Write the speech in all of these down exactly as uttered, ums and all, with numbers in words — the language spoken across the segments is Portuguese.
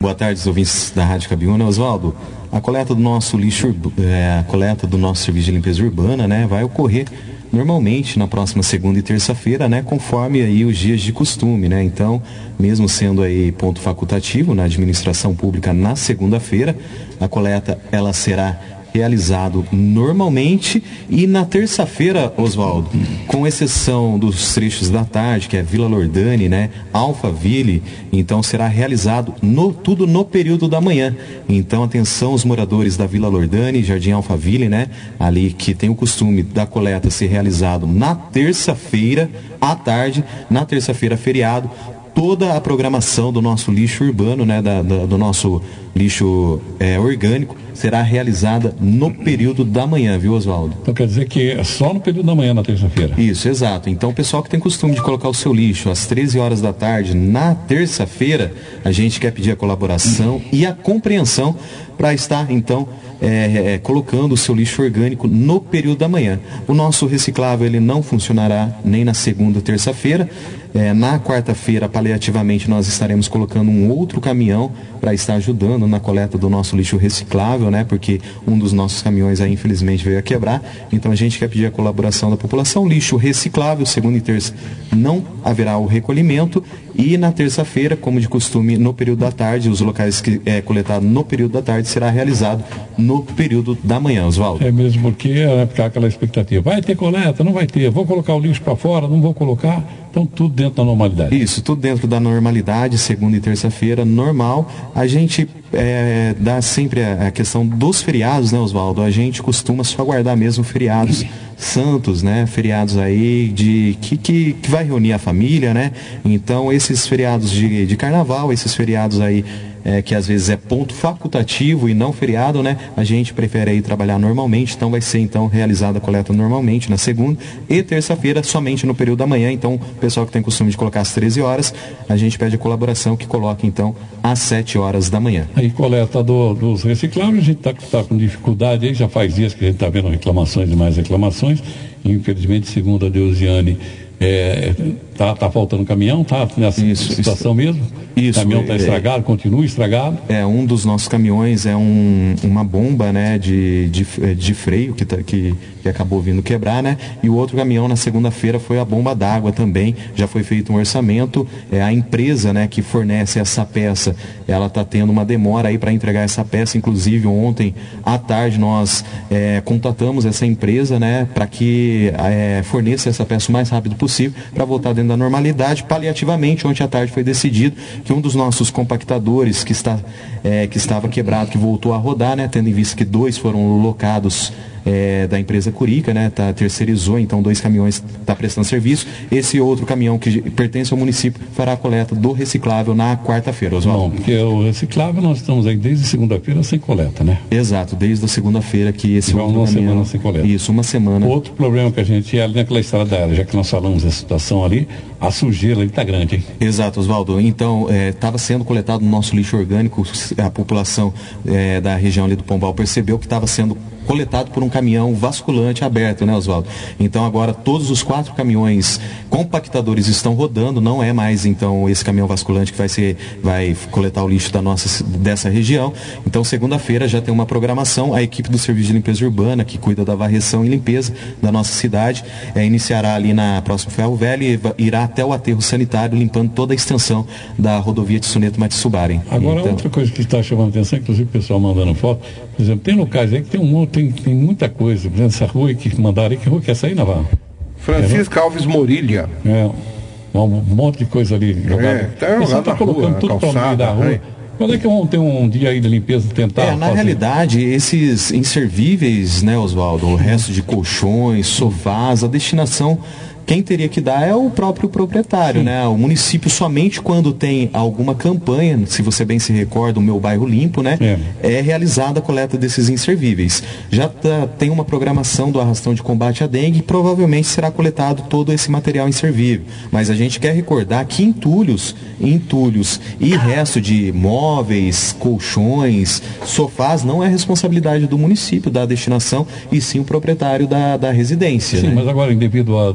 Boa tarde, ouvintes da Rádio Cabiúna. Oswaldo, a coleta do nosso lixo, é, a coleta do nosso serviço de limpeza urbana, né, vai ocorrer normalmente na próxima segunda e terça-feira, né, conforme aí os dias de costume, né? Então, mesmo sendo aí ponto facultativo na administração pública na segunda-feira, a coleta ela será realizado normalmente, e na terça-feira, Oswaldo, com exceção dos trechos da tarde, que é Vila Lordani, né, Alphaville, então será realizado no, tudo no período da manhã. Então, atenção os moradores da Vila Lordani, Jardim Alphaville, né, ali que tem o costume da coleta ser realizado na terça-feira à tarde, na terça-feira feriado. Toda a programação do nosso lixo urbano, né, da, da, do nosso lixo é, orgânico, será realizada no período da manhã, viu, Oswaldo? Então quer dizer que é só no período da manhã, na terça-feira? Isso, exato. Então o pessoal que tem costume de colocar o seu lixo às treze horas da tarde, na terça-feira, a gente quer pedir a colaboração e a compreensão para estar, então, É, é, colocando o seu lixo orgânico no período da manhã. O nosso reciclável ele não funcionará nem na segunda ou terça-feira. É, na quarta-feira, paliativamente, nós estaremos colocando um outro caminhão para estar ajudando na coleta do nosso lixo reciclável, né? Porque um dos nossos caminhões aí, infelizmente, veio a quebrar. Então a gente quer pedir a colaboração da população. Lixo reciclável, segunda e terça não haverá o recolhimento. E na terça-feira, como de costume, no período da tarde, os locais que é coletado no período da tarde será realizado no período da manhã, Oswaldo. É mesmo porque é ficar aquela expectativa. Vai ter coleta? Não vai ter. Vou colocar o lixo para fora? Não vou colocar? Então tudo dentro da normalidade. Isso, tudo dentro da normalidade, segunda e terça-feira, normal. A gente é, dá sempre a, a questão dos feriados, né, Oswaldo? A gente costuma só guardar mesmo feriados santos, né? Feriados aí de que, que, que vai reunir a família, né? Então esses feriados de, de carnaval, esses feriados aí é, que às vezes é ponto facultativo e não feriado, né? A gente prefere aí trabalhar normalmente, então vai ser então realizada a coleta normalmente na segunda e terça-feira somente no período da manhã. Então o pessoal que tem costume de colocar às treze horas, a gente pede a colaboração que coloque então às sete horas da manhã. Aí coleta do, dos recicláveis, a gente está tá com dificuldade aí, já faz dias que a gente está vendo reclamações e mais reclamações. Infelizmente, segundo a Deusiane, é, tá, tá faltando caminhão, tá nessa isso, situação isso, mesmo? Isso. O caminhão está é, estragado, continua estragado? É, um dos nossos caminhões é um, uma bomba, né, de, de, de freio que, tá, que, que acabou vindo quebrar, né? E o outro caminhão na segunda-feira foi a bomba d'água também, já foi feito um orçamento. É, a empresa, né, que fornece essa peça, ela está tendo uma demora aí para entregar essa peça. Inclusive ontem à tarde nós é, contatamos essa empresa, né, para que é, forneça essa peça o mais rápido possível para voltar dentro da normalidade. Paliativamente, ontem à tarde foi decidido que um dos nossos compactadores que, está, é, que estava quebrado, que voltou a rodar, né, tendo em vista que dois foram locados É, da empresa Curica, né, tá, terceirizou, então dois caminhões está prestando serviço. Esse outro caminhão que pertence ao município fará a coleta do reciclável na quarta-feira, Oswaldo. Não, porque o reciclável nós estamos aí desde segunda-feira sem coleta, né? Exato, desde a segunda-feira que esse Já outro uma caminhão... semana sem coleta. Isso, uma semana. Outro problema que a gente é ali naquela estrada aérea, já que nós falamos da situação ali, a sujeira ali está grande, hein? Exato, Oswaldo. Então, estava é, sendo coletado no nosso lixo orgânico, a população é, da região ali do Pombal percebeu que estava sendo coletado por um caminhão vasculante aberto, né, Oswaldo? Então agora todos os quatro caminhões compactadores estão rodando, não é mais então esse caminhão vasculante que vai ser, vai coletar o lixo da nossa, dessa região. Então segunda-feira já tem uma programação, a equipe do Serviço de Limpeza Urbana, que cuida da varreção e limpeza da nossa cidade, é, iniciará ali na próxima Ferro Velho e irá até o aterro sanitário, limpando toda a extensão da rodovia de Suneto Matsubara. Agora, então, outra coisa que está chamando atenção, inclusive o pessoal mandando foto, por exemplo, tem locais aí que tem um monte, tem, tem muita coisa, por exemplo, essa rua que mandaram aí, que rua que é essa aí, Navarro? Francisca é, Alves Morilha. É, um monte de coisa ali jogada. É, tá jogado tá colocando rua, tudo calçada, para o meio da rua. né? Quando é que vão ter um dia aí de limpeza, tentar É, na fazer? realidade, esses inservíveis, né, Oswaldo, o resto de colchões, sofás, a destinação, quem teria que dar é o próprio proprietário, Sim. né? O município somente quando tem alguma campanha, se você bem se recorda, o Meu Bairro Limpo, né? É, é realizada a coleta desses inservíveis. Já tá, tem uma programação do arrastão de combate à dengue e provavelmente será coletado todo esse material inservível. Mas a gente quer recordar que entulhos, entulhos e resto de móveis, colchões, sofás, não é responsabilidade do município, da destinação, e sim o proprietário da, da residência. Sim, né? mas agora, devido a, a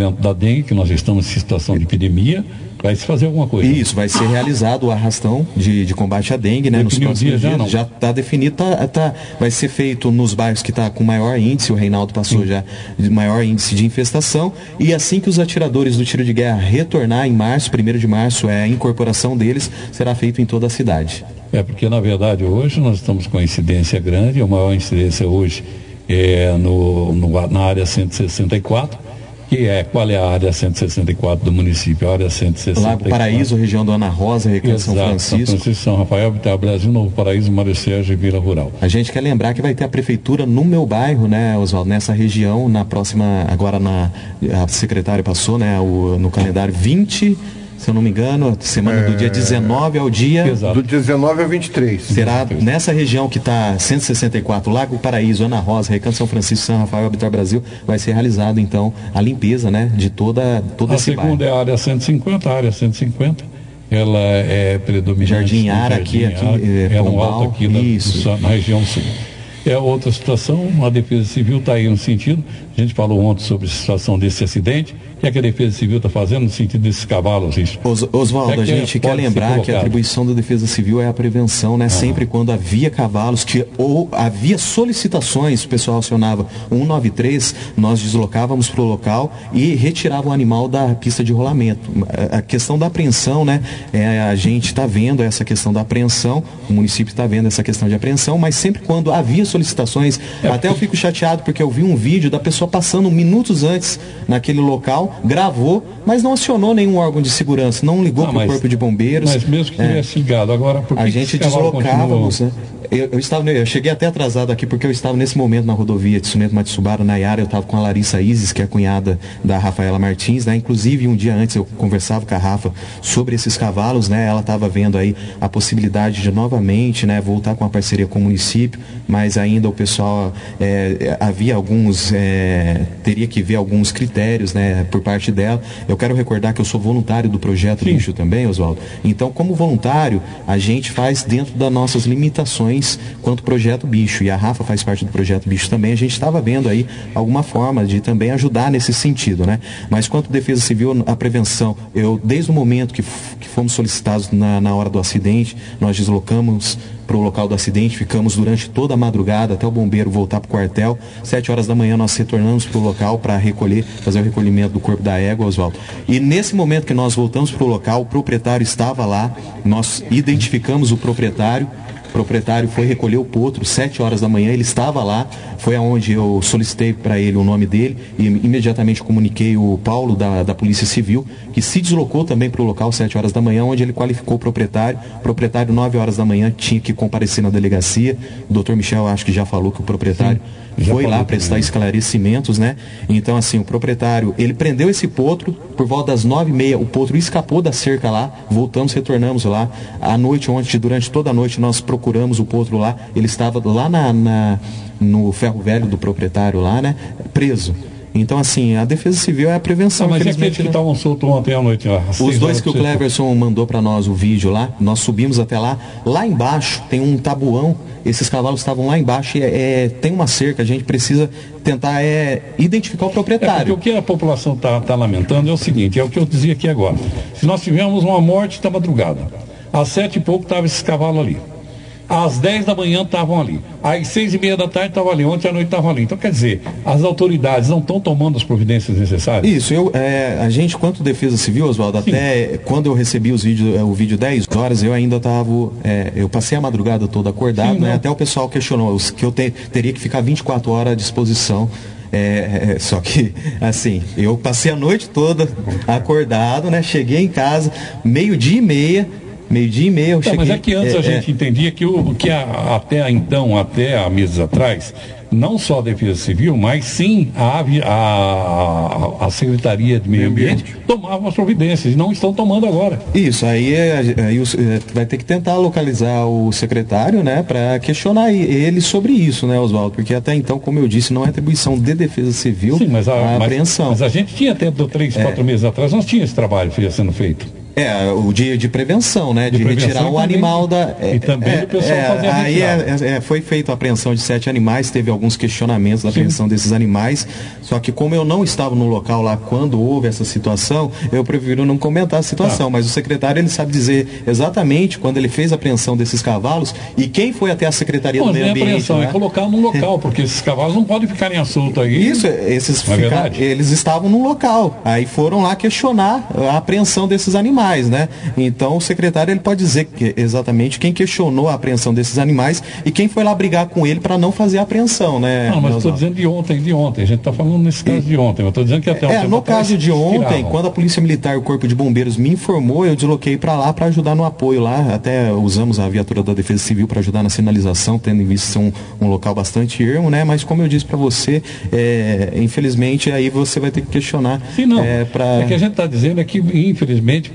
advento da dengue, que nós estamos em situação de epidemia, vai se fazer alguma coisa? Isso, vai ser realizado o arrastão de, de combate à dengue, né? Nos próximos dias, já já está definido, tá, tá, vai ser feito nos bairros que está com maior índice, o Reinaldo passou Sim. já, de maior índice de infestação, e assim que os atiradores do tiro de guerra retornar em março, primeiro de março, é a incorporação deles, será feito em toda a cidade. É, porque na verdade hoje nós estamos com incidência grande, a maior incidência hoje é no, no, na área cento e sessenta e quatro, que é, qual é a área cento e sessenta e quatro do município? A área cento e sessenta e quatro. Lago Paraíso, região do Ana Rosa, região de São Francisco. São Francisco, São Rafael, Vitória Brasil, Novo Paraíso, Mário Sérgio e Vila Rural. A gente quer lembrar que vai ter a prefeitura no meu bairro, né, Oswaldo, nessa região, na próxima, agora na, a secretária passou, né, o, no calendário vinte, se eu não me engano, semana é... do dia dezenove ao dia... Exato. Do dezenove ao vinte e três. Será nessa região que está cento e sessenta e quatro, Lago Paraíso, Ana Rosa, Recanto São Francisco, São Rafael, Vitória Brasil, vai ser realizado, então, a limpeza, né, de toda, todo a esse bairro. A segunda é a área cento e cinquenta, a área cento e cinquenta, ela é predominante... Jardim Ara, aqui, aqui, é, é no alto aqui na, isso. na região sul. É outra situação, a Defesa Civil está aí no sentido, a gente falou ontem sobre a situação desse acidente, o que é que a Defesa Civil está fazendo no sentido desses cavalos? Os, Oswaldo, é a gente quer lembrar que a atribuição da Defesa Civil é a prevenção, né? Ah. Sempre quando havia cavalos, que, ou havia solicitações, o pessoal acionava cento e noventa e três, nós deslocávamos para o local e retirava o animal da pista de rolamento. A questão da apreensão, né? É, a gente está vendo essa questão da apreensão, o município está vendo essa questão de apreensão, mas sempre quando havia solicitações, é, até eu fico chateado porque eu vi um vídeo da pessoa passando minutos antes naquele local, gravou, mas não acionou nenhum órgão de segurança, não ligou para o corpo de bombeiros. Mas mesmo que tivesse é, ligado, agora por que a gente deslocávamos, né? Eu, eu, estava, eu cheguei até atrasado aqui porque eu estava nesse momento na rodovia de Sumento Matsubara, Nayara, eu estava com a Larissa Isis, que é a cunhada da Rafaela Martins, né? Inclusive um dia antes eu conversava com a Rafa sobre esses cavalos, né? Ela estava vendo aí a possibilidade de novamente, né, voltar com a parceria com o município, mas ainda o pessoal é, havia alguns, é, teria que ver alguns critérios, né, por parte dela. Eu quero recordar que eu sou voluntário do projeto Sim. Bicho também, Oswaldo. Então, como voluntário, a gente faz dentro das nossas limitações quanto projeto Bicho, e a Rafa faz parte do projeto Bicho também. A gente estava vendo aí alguma forma de também ajudar nesse sentido, né? Mas quanto Defesa Civil, a prevenção, eu desde o momento que, que fomos solicitados na, na hora do acidente, nós deslocamos para o local do acidente, ficamos durante toda a madrugada até o bombeiro voltar para o quartel. Sete horas da manhã nós retornamos para o local para recolher, fazer o recolhimento do corpo da égua, Oswaldo. E nesse momento que nós voltamos para o local, o proprietário estava lá, nós identificamos o proprietário. O proprietário foi recolher o potro, sete horas da manhã, ele estava lá, foi aonde eu solicitei para ele o nome dele e imediatamente comuniquei o Paulo da, da Polícia Civil, que se deslocou também para o local, sete horas da manhã, onde ele qualificou o proprietário. O proprietário, nove horas da manhã, tinha que comparecer na delegacia. O doutor Michel, acho que já falou que o proprietário Sim, foi lá prestar também esclarecimentos, né? Então, assim, o proprietário, ele prendeu esse potro, por volta das nove e meia, o potro escapou da cerca lá, voltamos, retornamos lá. À noite, ontem, durante toda a noite, nós procuramos o potro lá, ele estava lá na, na, no ferro velho do proprietário lá, né? Preso. Então, assim, a Defesa Civil é a prevenção. Não, mas é que estavam soltos ontem à noite. Lá, os dois que o Cleverson mandou para nós o vídeo lá, nós subimos até lá. Lá embaixo tem um tabuão, esses cavalos estavam lá embaixo e é, tem uma cerca, a gente precisa tentar é, identificar o proprietário. É porque o que a população está tá lamentando é o seguinte, é o que eu dizia aqui agora. Se nós tivermos uma morte da madrugada, às sete e pouco estavam esses cavalos ali. Às dez da manhã estavam ali. Às seis e meia da tarde estavam ali. Ontem à noite estavam ali. Então, quer dizer, as autoridades não estão tomando as providências necessárias? Isso. Eu, é, a gente, quanto Defesa Civil, Oswaldo, até quando eu recebi os vídeos, o vídeo dez horas, eu ainda estava... É, eu passei a madrugada toda acordado, Sim, né? Até o pessoal questionou que eu te, teria que ficar vinte e quatro horas à disposição. É, é, só que, assim, eu passei a noite toda acordado, né? Cheguei em casa, meio-dia e meia, meio-dia e meia eu cheguei... Mas é que antes é, a gente é... entendia que, o, que a, até então, até há meses atrás, não só a Defesa Civil, mas sim a, a, a Secretaria de Meio Ambiente tomavam as providências e não estão tomando agora. Isso, aí, aí vai ter que tentar localizar o secretário, né, para questionar ele sobre isso, né, Oswaldo? Porque até então, como eu disse, não é atribuição de Defesa Civil sim, mas a, a apreensão. Mas, mas a gente tinha até três, quatro é. meses atrás, nós tínhamos esse trabalho sendo feito. É, o dia de prevenção, né? De, de prevenção retirar o animal da... É, e também é, o pessoal é, fazer a aí é, é, foi feita a apreensão de sete animais, teve alguns questionamentos da apreensão desses animais, só que como eu não estava no local lá quando houve essa situação, eu prefiro não comentar a situação, ah. mas o secretário, ele sabe dizer exatamente quando ele fez a apreensão desses cavalos e quem foi até a Secretaria Bom, do Meio Ambiente. Apreensão, né? É colocar no local, porque esses cavalos não podem ficar em assunto aí. Isso, esses é ficar, eles estavam no local, aí foram lá questionar a apreensão desses animais, né? Então o secretário, ele pode dizer que, exatamente quem questionou a apreensão desses animais e quem foi lá brigar com ele para não fazer a apreensão, né? Não, mas estou dizendo de ontem, de ontem. A gente está falando nesse caso de ontem. Eu estou dizendo que até ontem. É, no caso de ontem, quando a Polícia Militar e o Corpo de Bombeiros me informou, eu desloquei para lá para ajudar no apoio lá. Até usamos a viatura da Defesa Civil para ajudar na sinalização, tendo em vista ser um, um local bastante ermo, né? Mas como eu disse para você, é, infelizmente aí você vai ter que questionar. Sim, não. É, pra... é que a gente está dizendo é que, infelizmente,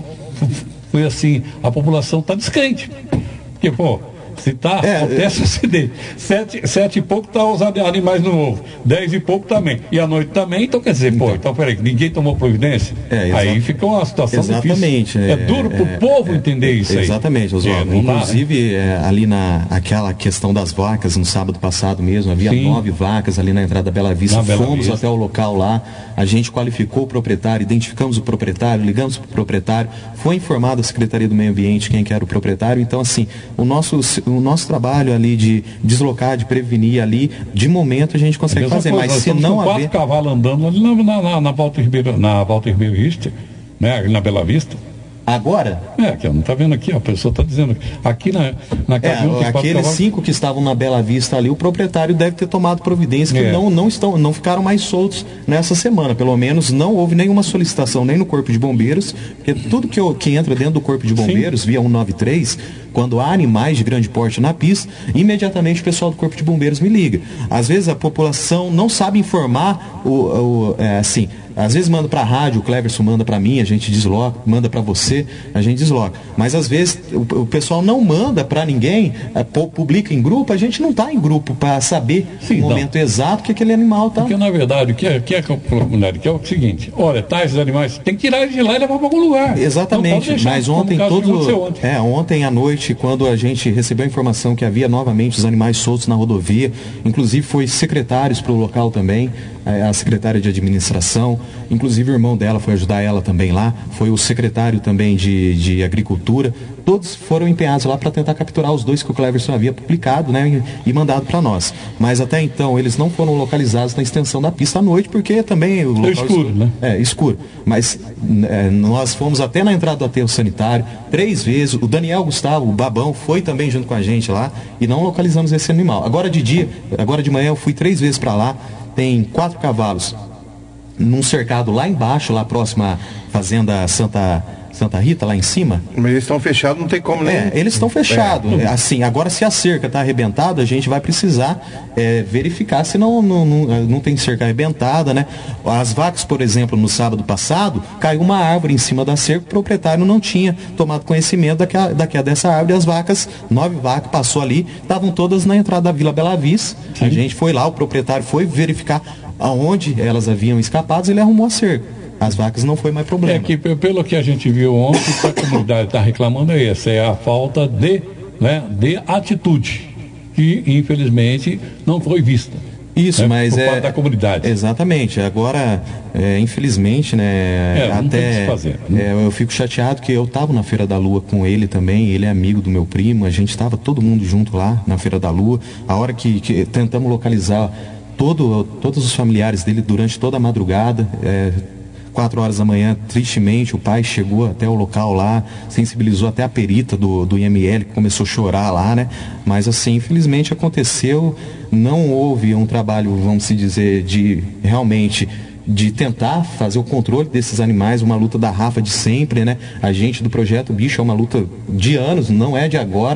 foi assim, a população está descrente. Porque, pô, se tá, é, acontece o acidente. Sete, sete e pouco tá os animais no ovo. Dez e pouco também. E à noite também, então quer dizer, então, pô, então peraí, ninguém tomou providência? É, aí fica uma situação exatamente, difícil. É, é duro pro é, povo é, entender isso aí. Exatamente, Oswaldo. É, Inclusive, dá, né? é, ali na aquela questão das vacas, no sábado passado mesmo, havia Sim. nove vacas ali na entrada da Bela Vista. Na Fomos Bela Vista. até o local lá, a gente qualificou o proprietário, identificamos o proprietário, ligamos pro proprietário, foi informado a Secretaria do Meio Ambiente quem que era o proprietário. Então, assim, o nosso, o nosso trabalho ali de deslocar, de prevenir ali, de momento a gente consegue fazer, coisa, mas se não haver... quatro cavalos andando ali na, na, na, na Walter Ribeiro, na Walter Ribeiro Richter, né, na Bela Vista. Agora? É, que não está vendo aqui, a pessoa está dizendo aqui na, na é, aqueles cinco que estavam na Bela Vista ali, o proprietário deve ter tomado providência que é. não, não, estão, não ficaram mais soltos nessa semana, pelo menos não houve nenhuma solicitação nem no Corpo de Bombeiros, porque tudo que, eu, que entra dentro do Corpo de Bombeiros, Sim. via cento e noventa e três, quando há animais de grande porte na pista, imediatamente o pessoal do Corpo de Bombeiros me liga. Às vezes a população não sabe informar, o, o, é, assim, às vezes manda para a rádio, o Cleverson manda para mim, a gente desloca, manda para você, a gente desloca. Mas às vezes o, o pessoal não manda para ninguém, é, publica em grupo, a gente não está em grupo para saber Sim, o momento não. exato que aquele animal está. Porque na verdade o que é, que é a comunidade que é o seguinte, olha, tá esses animais, tem que tirar eles de lá e levar para algum lugar. Exatamente, deixar, mas ontem todo. Ontem. É, ontem à noite, quando a gente recebeu a informação que havia novamente os animais soltos na rodovia, inclusive foi secretários para o local também, a secretária de administração, inclusive o irmão dela foi ajudar ela também lá, foi o secretário também de, de agricultura, todos foram empenhados lá para tentar capturar os dois que o Cleverson havia publicado, né, e, e mandado para nós. Mas até então eles não foram localizados na extensão da pista à noite, porque também o local é escuro, escuro, né? É, escuro. Mas é, nós fomos até na entrada do aterro sanitário, três vezes, o Daniel Gustavo, o Babão, foi também junto com a gente lá, e não localizamos esse animal. Agora de dia, agora de manhã eu fui três vezes para lá, tem quatro cavalos num cercado lá embaixo, lá próximo à fazenda Santa, Santa Rita, lá em cima. Mas eles estão fechados, não tem como, né? É, eles estão fechados. É. Assim, agora se a cerca está arrebentada, a gente vai precisar é, verificar se não, não, não, não tem cerca arrebentada, né? As vacas, por exemplo, no sábado passado, caiu uma árvore em cima da cerca, o proprietário não tinha tomado conhecimento daquela, daquela dessa árvore, as vacas, nove vacas, passou ali, estavam todas na entrada da Vila Bela Vista. Sim. A gente foi lá, o proprietário foi verificar aonde elas haviam escapado e ele arrumou a cerca. As vacas não foi mais problema. É que pelo que a gente viu ontem, o que a comunidade está reclamando é essa, é a falta de, né, de atitude, que infelizmente não foi vista. Isso, né, mas por é parte da comunidade. Exatamente. Agora, é, infelizmente, né, é, até fazer, é, eu fico chateado que eu estava na Feira da Lua com ele também. Ele é amigo do meu primo. A gente estava todo mundo junto lá na Feira da Lua. A hora que, que tentamos localizar todo, todos os familiares dele durante toda a madrugada. É, Quatro horas da manhã, tristemente, o pai chegou até o local lá, sensibilizou até a perita do, do I M L, que começou a chorar lá, né? Mas assim, infelizmente aconteceu, não houve um trabalho, vamos se dizer, de realmente de tentar fazer o controle desses animais, uma luta da Rafa de sempre, né? A gente do Projeto Bicho é uma luta de anos, não é de agora.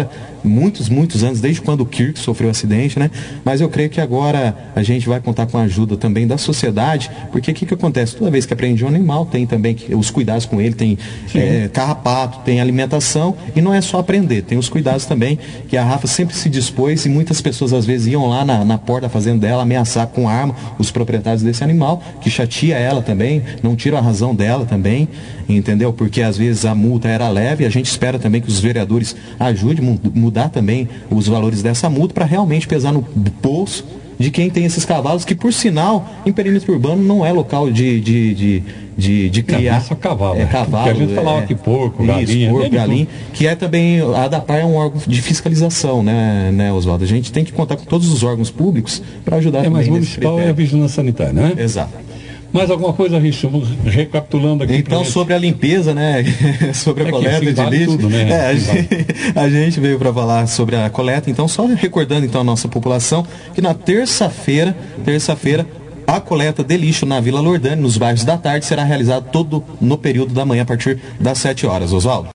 muitos, muitos anos, desde quando o Kirk sofreu o acidente, né? Mas eu creio que agora a gente vai contar com a ajuda também da sociedade, porque o que, que acontece? Toda vez que aprende um animal, tem também os cuidados com ele, tem é, carrapato, tem alimentação, e não é só aprender, tem os cuidados também, que a Rafa sempre se dispôs, e muitas pessoas às vezes iam lá na, na porta da fazenda dela ameaçar com arma os proprietários desse animal, que chateia ela também, não tira a razão dela também, entendeu? Porque às vezes a multa era leve, e a gente espera também que os vereadores ajudem a mudar também os valores dessa multa para realmente pesar no bolso de quem tem esses cavalos, que por sinal, em perímetro urbano não é local de, de, de, de, de criar. Não, só cavalo. É cavalo. Que a gente falava é, que porco, isso, galinha. porco, é galinha, que é também, a ADAPAR é um órgão de fiscalização, né, né, Oswaldo? A gente tem que contar com todos os órgãos públicos para ajudar é, também. Mas municipal é a vigilância sanitária, né? Exato. Mais alguma coisa, Richard? Recapitulando aqui. Então, sobre a limpeza, né? sobre a é coleta assim, de vale lixo. Tudo, né? É, a, gente, a gente veio para falar sobre a coleta. Então, só recordando então a nossa população que na terça-feira, terça-feira, a coleta de lixo na Vila Lordânia, nos bairros da tarde, será realizada todo no período da manhã, a partir das sete horas. Oswaldo.